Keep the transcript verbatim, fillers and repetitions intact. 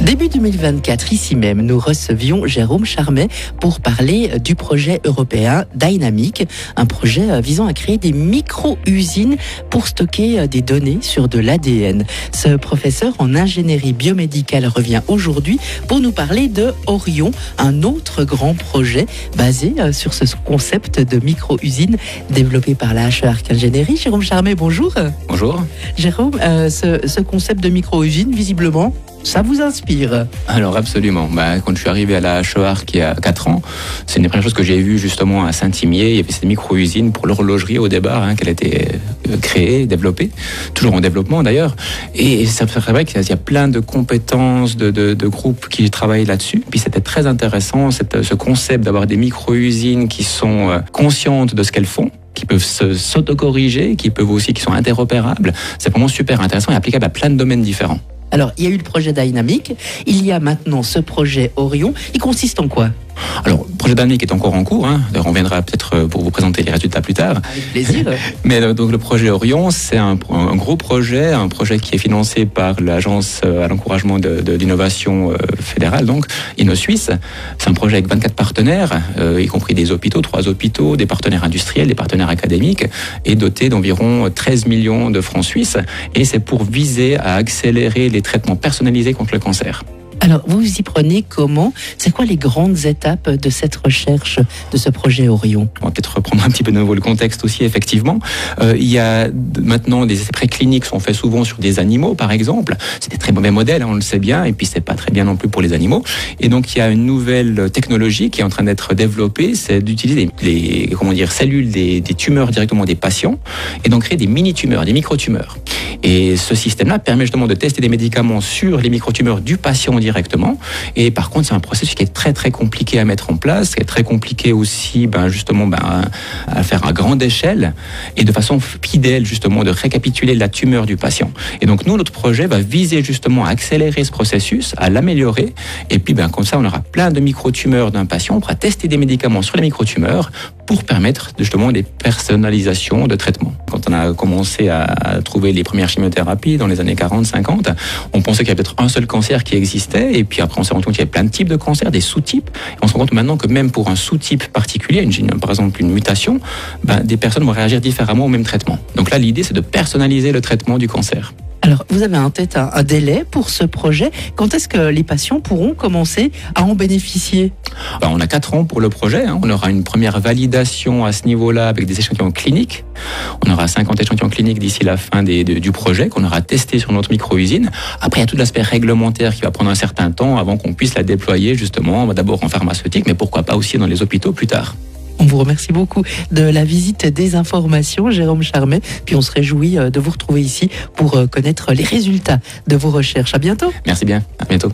Début deux mille vingt-quatre, ici même, nous recevions Jérôme Charmet pour parler du projet européen Dynamic, un projet visant à créer des micro-usines pour stocker des données sur de l'A D N. Ce professeur en ingénierie biomédicale revient aujourd'hui pour nous parler de Orion, un autre grand projet basé sur ce concept de micro-usine développé par la H E Arc Ingénierie. Jérôme Charmet, bonjour. Bonjour. Jérôme, euh, ce, ce concept de micro-usine, visiblement, ça vous inspire? Alors absolument. Bah, quand je suis arrivé à la H E Arc il y a quatre ans, c'est une des premières choses que j'ai vues justement à Saint-Imier. Il y avait cette micro-usine pour l'horlogerie au départ, hein, qu'elle a été créée, développée, toujours en développement d'ailleurs. Et ça c'est vrai qu'il y a plein de compétences, de, de, de groupes qui travaillent là-dessus. Puis c'était très intéressant, cette, ce concept d'avoir des micro-usines qui sont conscientes de ce qu'elles font, qui peuvent se, s'autocorriger, qui peuvent aussi, qui sont interopérables. C'est vraiment super intéressant et applicable à plein de domaines différents. Alors, il y a eu le projet Dynamic, il y a maintenant ce projet Orion. Il consiste en quoi ? Alors, le projet Dynamic est encore en cours. Hein. On reviendra peut-être pour vous présenter les résultats plus tard. Avec plaisir. Mais donc le projet Orion, c'est un, un gros projet, un projet qui est financé par l'Agence à l'encouragement de, de l'innovation fédérale, donc Innosuisse. C'est un projet avec vingt-quatre partenaires, euh, y compris des hôpitaux, trois hôpitaux, des partenaires industriels, des partenaires académiques, et doté d'environ treize millions de francs suisses. Et c'est pour viser à accélérer les traitements personnalisés contre le cancer. Alors, vous y prenez comment ? C'est quoi les grandes étapes de cette recherche, de ce projet Orion ? On va peut-être reprendre un petit peu de nouveau le contexte aussi, effectivement. Euh, il y a maintenant des essais précliniques sont faits souvent sur des animaux, par exemple. C'est des très mauvais modèles, hein, on le sait bien, et puis c'est pas très bien non plus pour les animaux. Et donc, il y a une nouvelle technologie qui est en train d'être développée, c'est d'utiliser les, les comment dire, cellules des, des tumeurs directement des patients, et donc créer des mini-tumeurs, des micro-tumeurs. Et ce système-là permet justement de tester des médicaments sur les micro-tumeurs du patient directement. Et par contre, c'est un processus qui est très très compliqué à mettre en place, qui est très compliqué aussi, ben justement, ben à faire à grande échelle et de façon fidèle justement de récapituler la tumeur du patient. Et donc nous, notre projet va viser justement à accélérer ce processus, à l'améliorer. Et puis, ben comme ça, on aura plein de micro-tumeurs d'un patient. On pourra tester des médicaments sur les micro-tumeurs pour permettre justement des personnalisations de traitement. Quand on a commencé à trouver les premières chimiothérapies dans les années quarante cinquante, on pensait qu'il y avait peut-être un seul cancer qui existait, et puis après on s'est rendu compte qu'il y avait plein de types de cancers, des sous-types, et on se rend compte maintenant que même pour un sous-type particulier, une, par exemple une mutation, ben, des personnes vont réagir différemment au même traitement. Donc là, l'idée, c'est de personnaliser le traitement du cancer. Alors, vous avez en tête un, un délai pour ce projet. Quand est-ce que les patients pourront commencer à en bénéficier ? Ben, on a quatre ans pour le projet. Hein. On aura une première validation à ce niveau-là avec des échantillons cliniques. On aura cinquante échantillons cliniques d'ici la fin des, de, du projet qu'on aura testé sur notre micro-usine. Après, il y a tout l'aspect réglementaire qui va prendre un certain temps avant qu'on puisse la déployer justement, d'abord en pharmaceutique, mais pourquoi pas aussi dans les hôpitaux plus tard. On vous remercie beaucoup de la visite des informations, Jérôme Charmet. Puis on se réjouit de vous retrouver ici pour connaître les résultats de vos recherches. À bientôt. Merci bien. À bientôt.